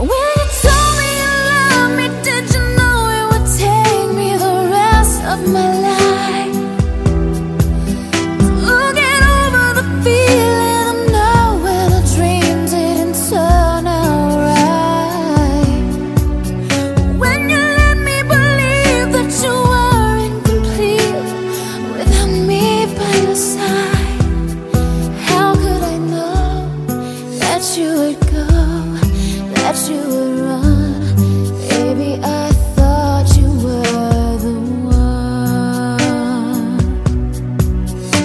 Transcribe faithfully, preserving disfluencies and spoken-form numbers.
When you told me you loved me, did you know it would take me the rest of my life to get over the feeling of knowing the dream didn't turn out right? When you let me believe that you were incomplete without me by your side, how could I know that you would go, that you would